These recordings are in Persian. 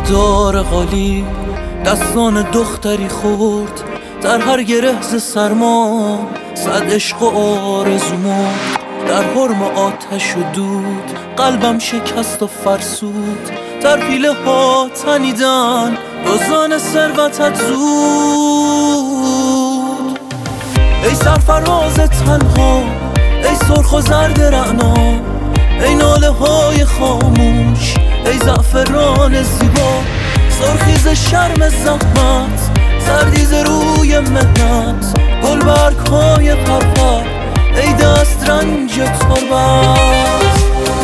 دار غالی دستان دختری خورد، در هر گره ز سرما صد عشق و آرزو مرد. در حرم آتش و دود قلبم شکست و فرسود، در پیله ها تنیدن دزدان ثروتت زود. ای سرفراز تنها، ای سرخ و زرد رعنا، ای ناله های خاموش، ای زعفران زیبا. سرخی ز شرم زحمت، زردی ز روی مهنت، گلبرگ های پرپر، ای دست رنج تربت.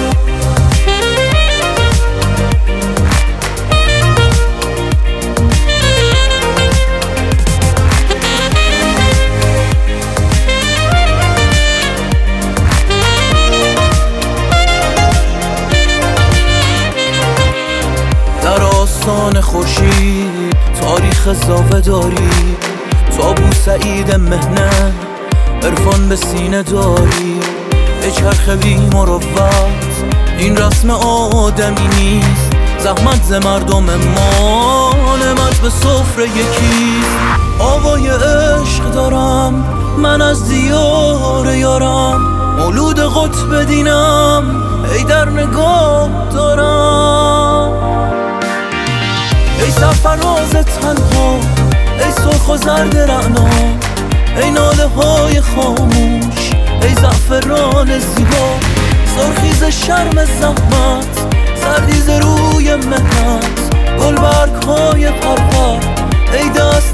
در آستان خورشید تاریخ زاوه داری، تو ابو سعید مهنه عرفان به سینه داری. به چرخ بی مروت این رسم آدمی نیست، زحمت ز مردم ما نعمت به سفره یکی. آوای عشق دارم من از دیار یارم، مولود قطب دینم ای در نگاه دارم. ای سرفراز تنها، ای سرخ و زرد رعنا، ای ناله های خاموش، ای زعفران زیبا. سرخی ز شرم زحمت، زردی ز روی مهنت، گلبرگ های پرپر، ای دست